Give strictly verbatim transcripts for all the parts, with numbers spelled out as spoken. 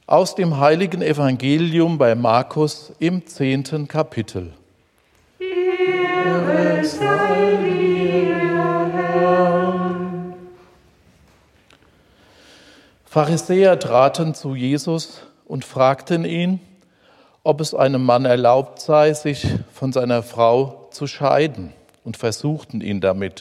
Aus dem heiligen Evangelium bei Markus im zehnten Kapitel. Ehre sei dir, Herr. Pharisäer traten zu Jesus und fragten ihn, ob es einem Mann erlaubt sei, sich von seiner Frau zu scheiden, und versuchten ihn damit.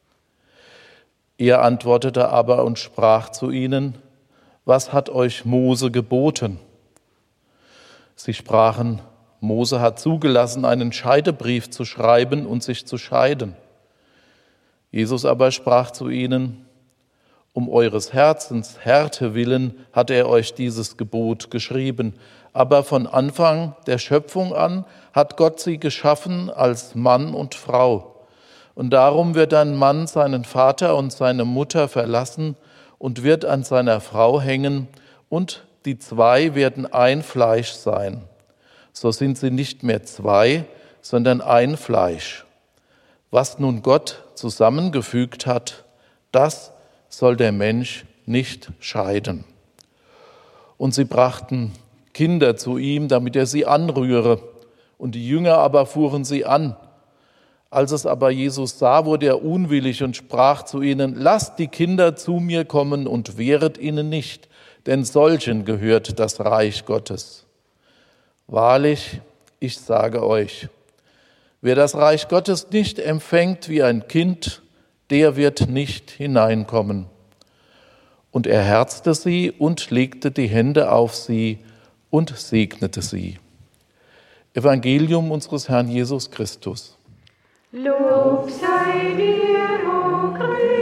Er antwortete aber und sprach zu ihnen: Was hat euch Mose geboten? Sie sprachen: Mose hat zugelassen, einen Scheidebrief zu schreiben und sich zu scheiden. Jesus aber sprach zu ihnen: Um eures Herzens Härte willen hat er euch dieses Gebot geschrieben. Aber von Anfang der Schöpfung an hat Gott sie geschaffen als Mann und Frau. Und darum wird ein Mann seinen Vater und seine Mutter verlassen und wird an seiner Frau hängen, und die zwei werden ein Fleisch sein. So sind sie nicht mehr zwei, sondern ein Fleisch. Was nun Gott zusammengefügt hat, das soll der Mensch nicht scheiden. Und sie brachten Kinder zu ihm, damit er sie anrühre, und die Jünger aber fuhren sie an. Als es aber Jesus sah, wurde er unwillig und sprach zu ihnen: Lasst die Kinder zu mir kommen und wehret ihnen nicht, denn solchen gehört das Reich Gottes. Wahrlich, ich sage euch, wer das Reich Gottes nicht empfängt wie ein Kind, der wird nicht hineinkommen. Und er herzte sie und legte die Hände auf sie und segnete sie. Evangelium unseres Herrn Jesus Christus. Lob sei dir, o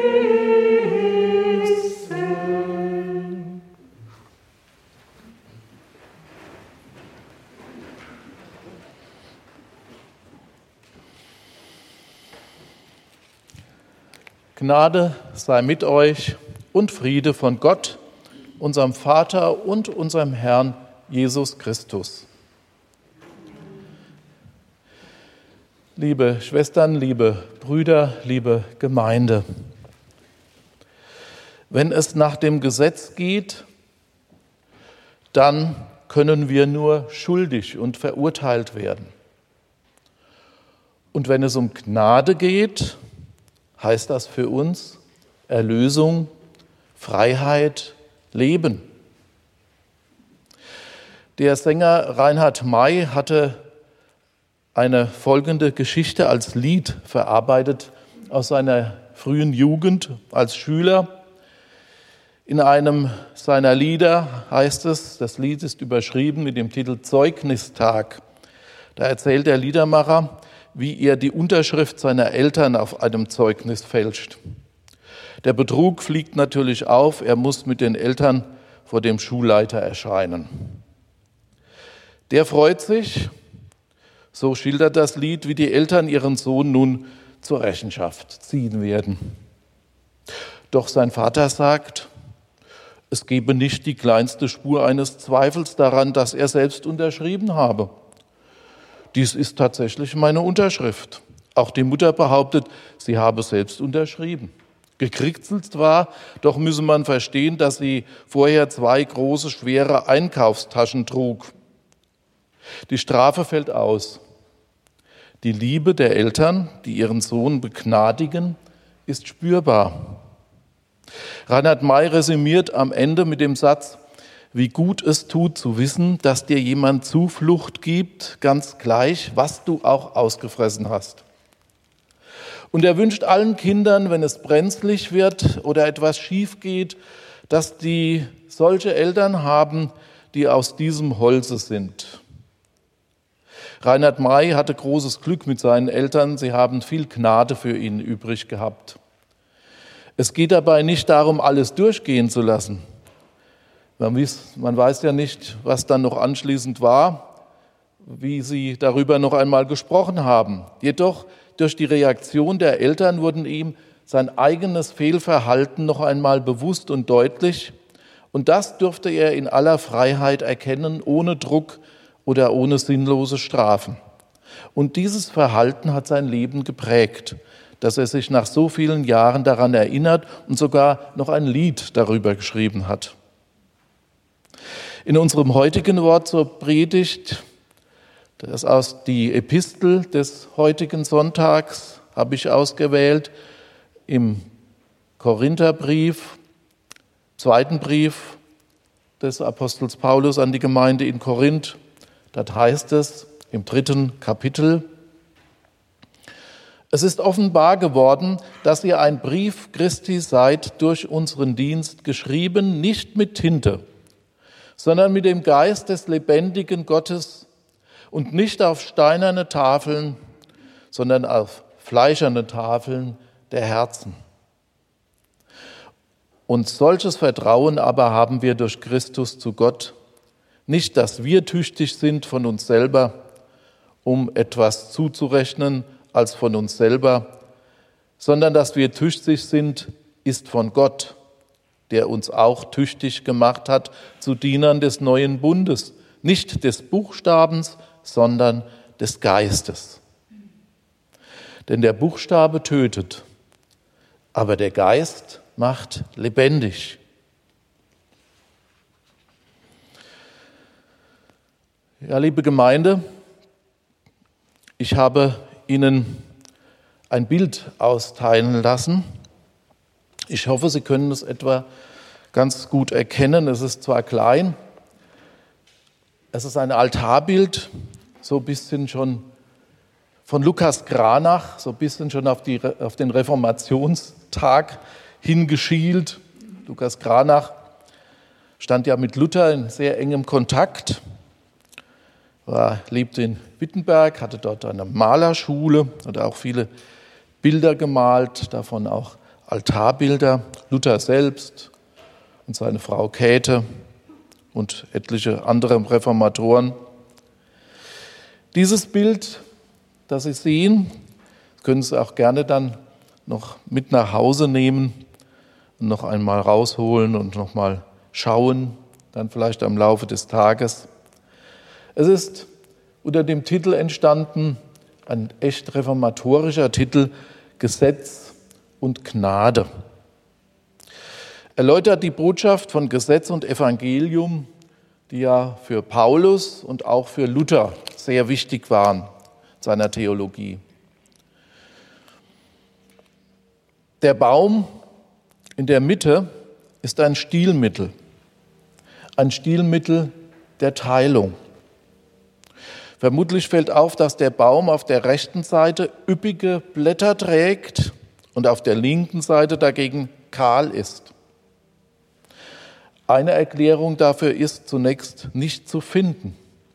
Christus. Gnade sei mit euch und Friede von Gott, unserem Vater und unserem Herrn Jesus Christus. Liebe Schwestern, liebe Brüder, liebe Gemeinde, wenn es nach dem Gesetz geht, dann können wir nur schuldig und verurteilt werden. Und wenn es um Gnade geht, heißt das für uns Erlösung, Freiheit, Leben. Der Sänger Reinhard May hatte eine folgende Geschichte als Lied verarbeitet aus seiner frühen Jugend als Schüler. In einem seiner Lieder heißt es, das Lied ist überschrieben mit dem Titel Zeugnistag. Da erzählt der Liedermacher, wie er die Unterschrift seiner Eltern auf einem Zeugnis fälscht. Der Betrug fliegt natürlich auf, er muss mit den Eltern vor dem Schulleiter erscheinen. Der freut sich, so schildert das Lied, wie die Eltern ihren Sohn nun zur Rechenschaft ziehen werden. Doch sein Vater sagt, es gebe nicht die kleinste Spur eines Zweifels daran, dass er selbst unterschrieben habe. Dies ist tatsächlich meine Unterschrift. Auch die Mutter behauptet, sie habe selbst unterschrieben. Gekritzelt zwar, doch müsse man verstehen, dass sie vorher zwei große, schwere Einkaufstaschen trug. Die Strafe fällt aus. Die Liebe der Eltern, die ihren Sohn begnadigen, ist spürbar. Reinhard May resümiert am Ende mit dem Satz: Wie gut es tut zu wissen, dass dir jemand Zuflucht gibt, ganz gleich, was du auch ausgefressen hast. Und er wünscht allen Kindern, wenn es brenzlig wird oder etwas schief geht, dass die solche Eltern haben, die aus diesem Holze sind. Reinhard May hatte großes Glück mit seinen Eltern, sie haben viel Gnade für ihn übrig gehabt. Es geht dabei nicht darum, alles durchgehen zu lassen. Man weiß ja nicht, was dann noch anschließend war, wie sie darüber noch einmal gesprochen haben. Jedoch durch die Reaktion der Eltern wurden ihm sein eigenes Fehlverhalten noch einmal bewusst und deutlich. Und das durfte er in aller Freiheit erkennen, ohne Druck oder ohne sinnlose Strafen. Und dieses Verhalten hat sein Leben geprägt, dass er sich nach so vielen Jahren daran erinnert und sogar noch ein Lied darüber geschrieben hat. In unserem heutigen Wort zur Predigt, das aus die Epistel des heutigen Sonntags habe ich ausgewählt, im Korintherbrief, zweiten Brief des Apostels Paulus an die Gemeinde in Korinth. Dort heißt es im dritten Kapitel: Es ist offenbar geworden, dass ihr ein Brief Christi seid, durch unseren Dienst geschrieben, nicht mit Tinte, sondern mit dem Geist des lebendigen Gottes und nicht auf steinerne Tafeln, sondern auf fleischerne Tafeln der Herzen. Und solches Vertrauen aber haben wir durch Christus zu Gott, nicht, dass wir tüchtig sind von uns selber, um etwas zuzurechnen als von uns selber, sondern dass wir tüchtig sind, ist von Gott, der uns auch tüchtig gemacht hat zu Dienern des neuen Bundes, nicht des Buchstabens, sondern des Geistes. Denn der Buchstabe tötet, aber der Geist macht lebendig. Ja, liebe Gemeinde, ich habe Ihnen ein Bild austeilen lassen. Ich hoffe, Sie können es etwa ganz gut erkennen. Es ist zwar klein, es ist ein Altarbild, so ein bisschen schon von Lukas Cranach, so ein bisschen schon auf, die, auf den Reformationstag hingeschielt. Lukas Cranach stand ja mit Luther in sehr engem Kontakt. Er lebte in Wittenberg, hatte dort eine Malerschule, hat auch viele Bilder gemalt, davon auch Altarbilder. Luther selbst und seine Frau Käthe und etliche andere Reformatoren. Dieses Bild, das Sie sehen, können Sie auch gerne dann noch mit nach Hause nehmen und noch einmal rausholen und noch mal schauen, dann vielleicht am Laufe des Tages. Es ist unter dem Titel entstanden, ein echt reformatorischer Titel, Gesetz und Gnade. Erläutert die Botschaft von Gesetz und Evangelium, die ja für Paulus und auch für Luther sehr wichtig waren, seiner Theologie. Der Baum in der Mitte ist ein Stilmittel, ein Stilmittel der Teilung. Vermutlich fällt auf, dass der Baum auf der rechten Seite üppige Blätter trägt und auf der linken Seite dagegen kahl ist. Eine Erklärung dafür ist zunächst nicht zu finden.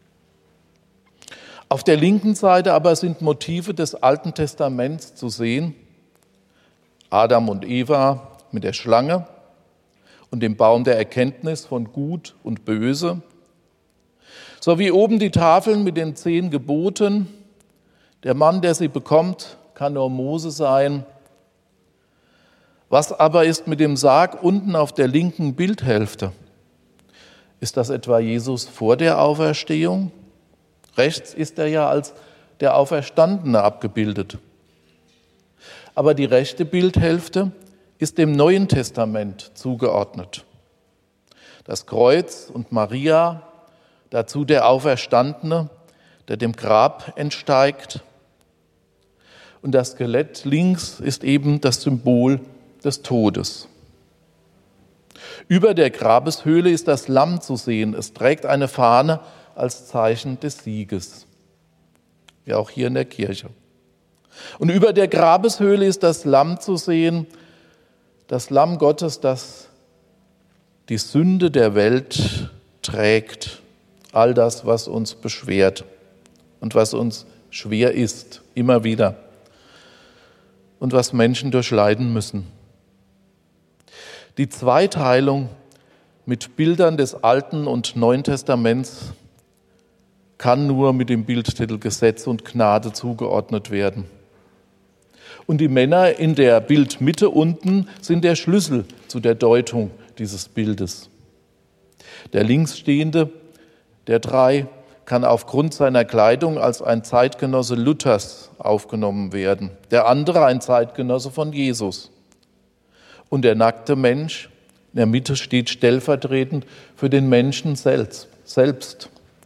Auf der linken Seite aber sind Motive des Alten Testaments zu sehen. Adam und Eva mit der Schlange und dem Baum der Erkenntnis von Gut und Böse. Sowie oben die Tafeln mit den zehn Geboten. Der Mann, der sie bekommt, kann nur Mose sein. Was aber ist mit dem Sarg unten auf der linken Bildhälfte? Ist das etwa Jesus vor der Auferstehung? Rechts ist er ja als der Auferstandene abgebildet. Aber die rechte Bildhälfte ist dem Neuen Testament zugeordnet. Das Kreuz und Maria, dazu der Auferstandene, der dem Grab entsteigt. Und das Skelett links ist eben das Symbol des Todes. Über der Grabeshöhle ist das Lamm zu sehen. Es trägt eine Fahne als Zeichen des Sieges. Ja, auch hier in der Kirche. Und über der Grabeshöhle ist das Lamm zu sehen, das Lamm Gottes, das die Sünde der Welt trägt. All das, was uns beschwert und was uns schwer ist, immer wieder. Und was Menschen durchleiden müssen. Die Zweiteilung mit Bildern des Alten und Neuen Testaments kann nur mit dem Bildtitel Gesetz und Gnade zugeordnet werden. Und die Männer in der Bildmitte unten sind der Schlüssel zu der Deutung dieses Bildes. Der linksstehende der drei kann aufgrund seiner Kleidung als ein Zeitgenosse Luthers aufgenommen werden, der andere ein Zeitgenosse von Jesus. Und der nackte Mensch, In der Mitte steht stellvertretend für den Menschen selbst.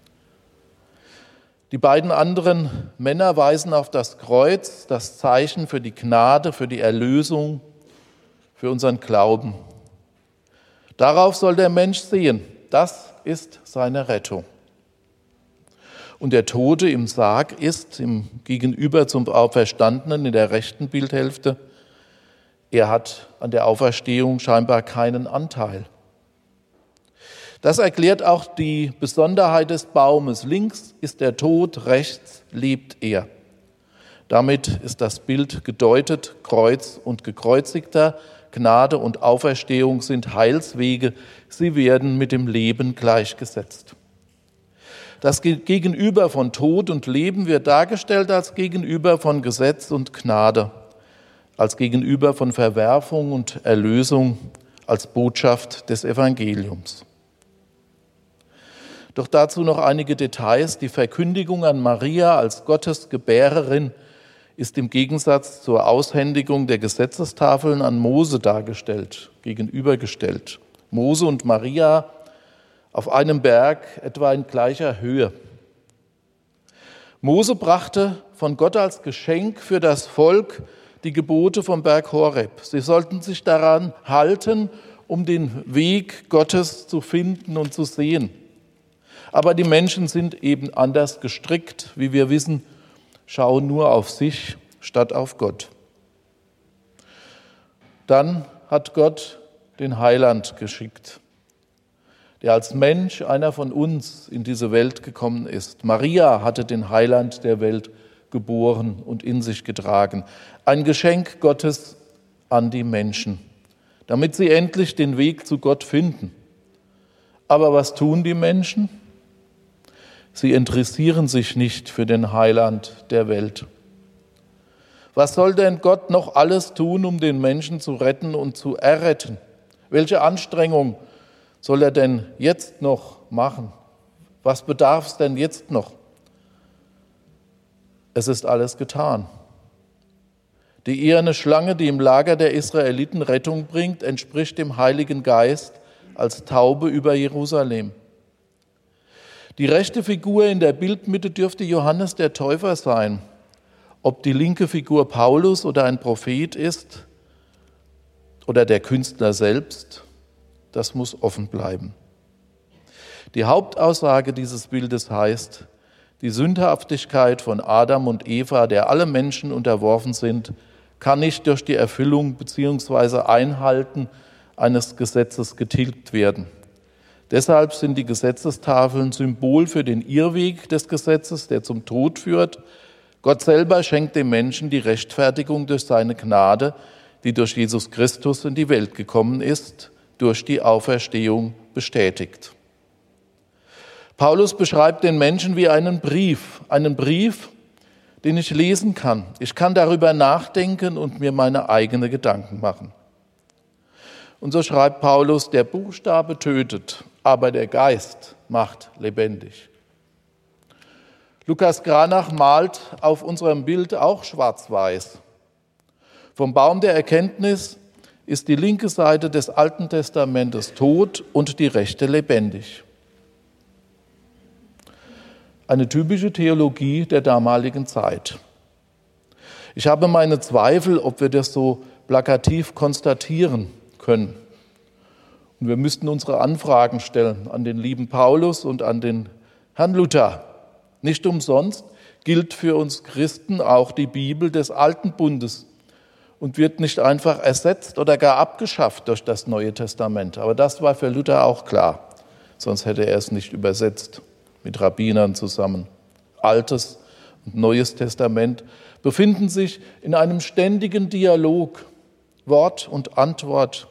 Die beiden anderen Männer weisen auf das Kreuz, das Zeichen für die Gnade, für die Erlösung, für unseren Glauben. Darauf soll der Mensch sehen, das ist seine Rettung. Und der Tote im Sarg ist, im Gegenüber zum Auferstandenen in der rechten Bildhälfte, er hat an der Auferstehung scheinbar keinen Anteil. Das erklärt auch die Besonderheit des Baumes. Links ist der Tod, rechts lebt er. Damit ist das Bild gedeutet, Kreuz und Gekreuzigter, Gnade und Auferstehung sind Heilswege, sie werden mit dem Leben gleichgesetzt. Das Gegenüber von Tod und Leben wird dargestellt als Gegenüber von Gesetz und Gnade, als Gegenüber von Verwerfung und Erlösung, als Botschaft des Evangeliums. Doch dazu noch einige Details. Die Verkündigung an Maria als Gottes Gebärerin ist im Gegensatz zur Aushändigung der Gesetzestafeln an Mose dargestellt, gegenübergestellt. Mose und Maria auf einem Berg etwa in gleicher Höhe. Mose brachte von Gott als Geschenk für das Volk die Gebote vom Berg Horeb. Sie sollten sich daran halten, um den Weg Gottes zu finden und zu sehen. Aber die Menschen sind eben anders gestrickt, wie wir wissen, schauen nur auf sich statt auf Gott. Dann hat Gott den Heiland geschickt, der als Mensch, einer von uns, in diese Welt gekommen ist. Maria hatte den Heiland der Welt geboren und in sich getragen. Ein Geschenk Gottes an die Menschen, damit sie endlich den Weg zu Gott finden. Aber was tun die Menschen? Sie interessieren sich nicht für den Heiland der Welt. Was soll denn Gott noch alles tun, um den Menschen zu retten und zu erretten? Welche Anstrengung soll er denn jetzt noch machen? Was bedarf es denn jetzt noch? Es ist alles getan. Die eherne Schlange, die im Lager der Israeliten Rettung bringt, entspricht dem Heiligen Geist als Taube über Jerusalem. Die rechte Figur in der Bildmitte dürfte Johannes der Täufer sein. Ob die linke Figur Paulus oder ein Prophet ist oder der Künstler selbst, das muss offen bleiben. Die Hauptaussage dieses Bildes heißt, die Sündhaftigkeit von Adam und Eva, der alle Menschen unterworfen sind, kann nicht durch die Erfüllung bzw. Einhalten eines Gesetzes getilgt werden. Deshalb sind die Gesetzestafeln Symbol für den Irrweg des Gesetzes, der zum Tod führt. Gott selber schenkt dem Menschen die Rechtfertigung durch seine Gnade, die durch Jesus Christus in die Welt gekommen ist, durch die Auferstehung bestätigt. Paulus beschreibt den Menschen wie einen Brief, einen Brief, den ich lesen kann. Ich kann darüber nachdenken und mir meine eigenen Gedanken machen. Und so schreibt Paulus, der Buchstabe tötet, aber der Geist macht lebendig. Lukas Granach malt auf unserem Bild auch schwarz-weiß. Vom Baum der Erkenntnis ist die linke Seite des Alten Testamentes tot und die rechte lebendig. Eine typische Theologie der damaligen Zeit. Ich habe meine Zweifel, ob wir das so plakativ konstatieren können. Und wir müssten unsere Anfragen stellen an den lieben Paulus und an den Herrn Luther. Nicht umsonst gilt für uns Christen auch die Bibel des Alten Bundes und wird nicht einfach ersetzt oder gar abgeschafft durch das Neue Testament. Aber das war für Luther auch klar, sonst hätte er es nicht übersetzt mit Rabbinern zusammen. Altes und Neues Testament befinden sich in einem ständigen Dialog, Wort und Antwort.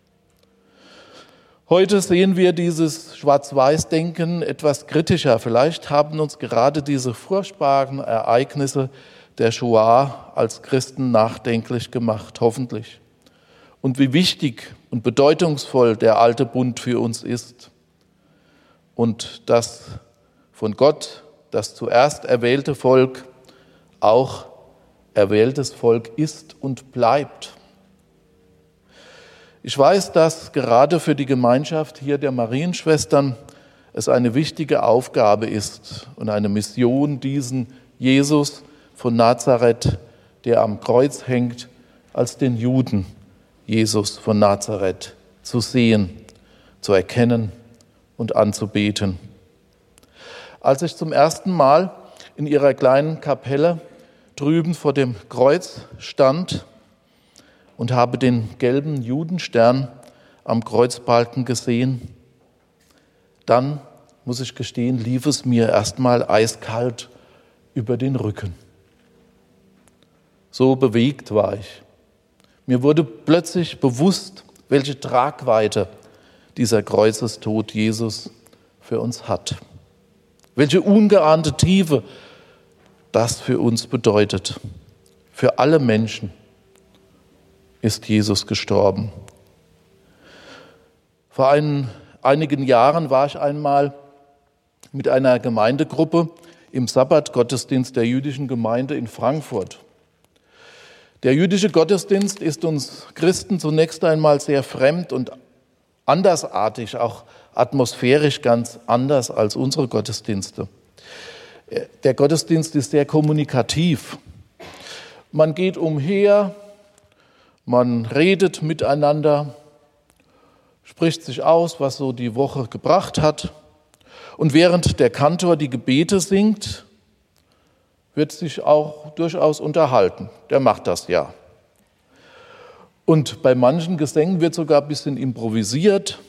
Heute sehen wir dieses Schwarz-Weiß-Denken etwas kritischer. Vielleicht haben uns gerade diese furchtbaren Ereignisse der Shoah als Christen nachdenklich gemacht, hoffentlich. Und wie wichtig und bedeutungsvoll der alte Bund für uns ist. Und das von Gott, das zuerst erwählte Volk, auch erwähltes Volk ist und bleibt. Ich weiß, dass gerade für die Gemeinschaft hier der Marienschwestern es eine wichtige Aufgabe ist und eine Mission, diesen Jesus von Nazareth, der am Kreuz hängt, als den Juden Jesus von Nazareth zu sehen, zu erkennen und anzubeten. Als ich zum ersten Mal in ihrer kleinen Kapelle drüben vor dem Kreuz stand und habe den gelben Judenstern am Kreuzbalken gesehen, dann, muss ich gestehen, lief es mir erstmal eiskalt über den Rücken. So bewegt war ich. Mir wurde plötzlich bewusst, welche Tragweite dieser Kreuzestod Jesus für uns hat. Welche ungeahnte Tiefe das für uns bedeutet. Für alle Menschen ist Jesus gestorben. Vor ein, einigen Jahren war ich einmal mit einer Gemeindegruppe im Sabbatgottesdienst der jüdischen Gemeinde in Frankfurt. Der jüdische Gottesdienst ist uns Christen zunächst einmal sehr fremd und andersartig, auch atmosphärisch ganz anders als unsere Gottesdienste. Der Gottesdienst ist sehr kommunikativ. Man geht umher, man redet miteinander, spricht sich aus, was so die Woche gebracht hat. Und während der Kantor die Gebete singt, wird sich auch durchaus unterhalten. Der macht das ja. Und bei manchen Gesängen wird sogar ein bisschen improvisiert.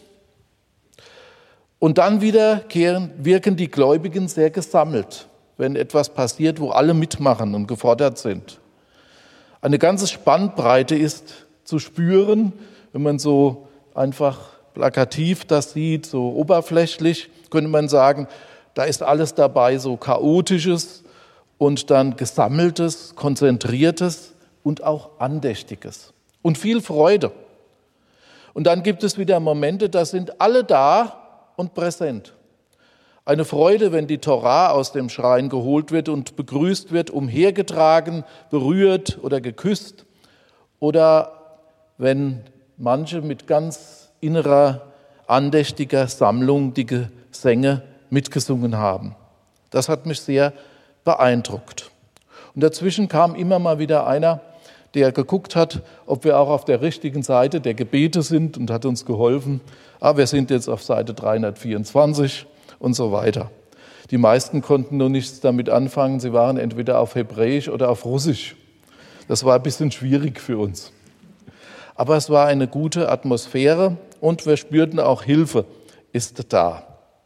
Und dann wieder kehren, wirken die Gläubigen sehr gesammelt, wenn etwas passiert, wo alle mitmachen und gefordert sind. Eine ganze Spannbreite ist zu spüren, wenn man so einfach plakativ das sieht, so oberflächlich, könnte man sagen, da ist alles dabei, so Chaotisches und dann Gesammeltes, Konzentriertes und auch Andächtiges und viel Freude. Und dann gibt es wieder Momente, da sind alle da und präsent. Eine Freude, wenn die Torah aus dem Schrein geholt wird und begrüßt wird, umhergetragen, berührt oder geküsst. Oder wenn manche mit ganz innerer, andächtiger Sammlung die Gesänge mitgesungen haben. Das hat mich sehr beeindruckt. Und dazwischen kam immer mal wieder einer, der geguckt hat, ob wir auch auf der richtigen Seite der Gebete sind und hat uns geholfen. Ah, wir sind jetzt auf Seite dreihundertvierundzwanzig und so weiter. Die meisten konnten nur nichts damit anfangen. Sie waren entweder auf Hebräisch oder auf Russisch. Das war ein bisschen schwierig für uns. Aber es war eine gute Atmosphäre und wir spürten auch, Hilfe ist da.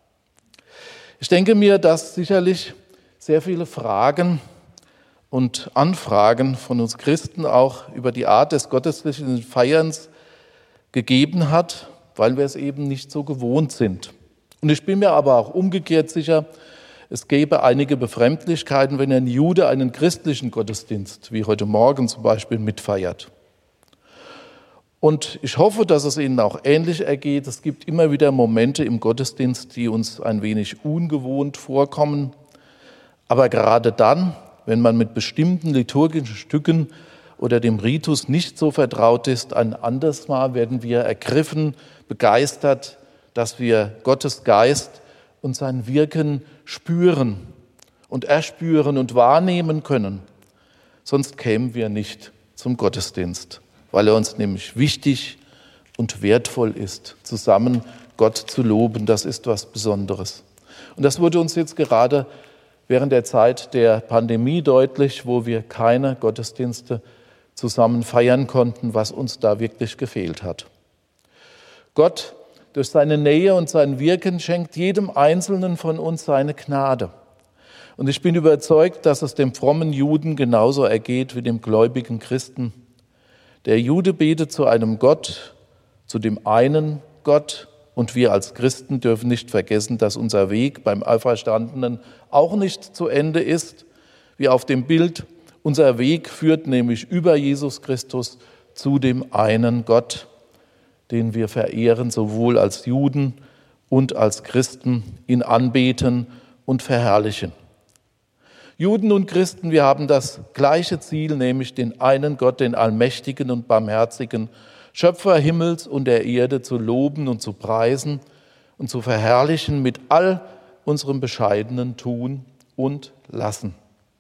Ich denke mir, dass sicherlich sehr viele Fragen und Anfragen von uns Christen auch über die Art des gottesdienstlichen Feierns gegeben hat, weil wir es eben nicht so gewohnt sind. Und ich bin mir aber auch umgekehrt sicher, es gäbe einige Befremdlichkeiten, wenn ein Jude einen christlichen Gottesdienst, wie heute Morgen zum Beispiel, mitfeiert. Und ich hoffe, dass es Ihnen auch ähnlich ergeht. Es gibt immer wieder Momente im Gottesdienst, die uns ein wenig ungewohnt vorkommen. Aber gerade dann, wenn man mit bestimmten liturgischen Stücken oder dem Ritus nicht so vertraut ist, ein anderes Mal werden wir ergriffen, begeistert, dass wir Gottes Geist und sein Wirken spüren und erspüren und wahrnehmen können. Sonst kämen wir nicht zum Gottesdienst, weil er uns nämlich wichtig und wertvoll ist, zusammen Gott zu loben. Das ist was Besonderes. Und das wurde uns jetzt gerade während der Zeit der Pandemie deutlich, wo wir keine Gottesdienste zusammen feiern konnten, was uns da wirklich gefehlt hat. Gott durch seine Nähe und sein Wirken schenkt jedem Einzelnen von uns seine Gnade. Und ich bin überzeugt, dass es dem frommen Juden genauso ergeht wie dem gläubigen Christen. Der Jude betet zu einem Gott, zu dem einen Gott, und wir als Christen dürfen nicht vergessen, dass unser Weg beim Auferstandenen auch nicht zu Ende ist, wie auf dem Bild. Unser Weg führt nämlich über Jesus Christus zu dem einen Gott, den wir verehren, sowohl als Juden und als Christen, ihn anbeten und verherrlichen. Juden und Christen, wir haben das gleiche Ziel, nämlich den einen Gott, den Allmächtigen und Barmherzigen, Schöpfer Himmels und der Erde, zu loben und zu preisen und zu verherrlichen mit all unserem bescheidenen Tun und Lassen.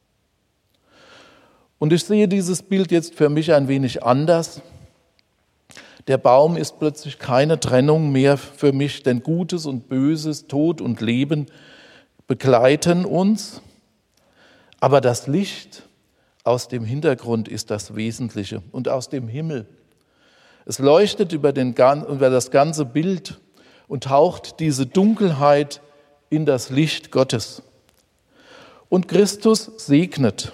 Und ich sehe dieses Bild jetzt für mich ein wenig anders. Der Baum ist plötzlich keine Trennung mehr für mich, denn Gutes und Böses, Tod und Leben begleiten uns. Aber das Licht aus dem Hintergrund ist das Wesentliche und aus dem Himmel. Es leuchtet über, den, über das ganze Bild und taucht diese Dunkelheit in das Licht Gottes. Und Christus segnet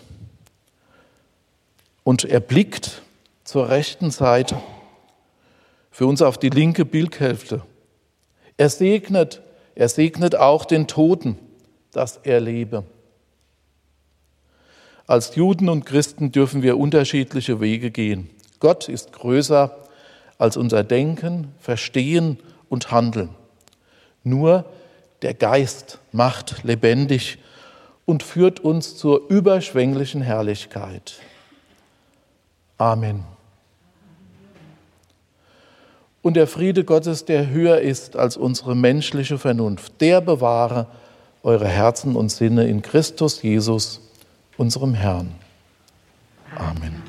und er blickt zur rechten Seite, für uns auf die linke Bildhälfte. Er segnet, er segnet auch den Toten, dass er lebe. Als Juden und Christen dürfen wir unterschiedliche Wege gehen. Gott ist größer als unser Denken, Verstehen und Handeln. Nur der Geist macht lebendig und führt uns zur überschwänglichen Herrlichkeit. Amen. Und der Friede Gottes, der höher ist als unsere menschliche Vernunft, der bewahre eure Herzen und Sinne in Christus Jesus, unserem Herrn. Amen.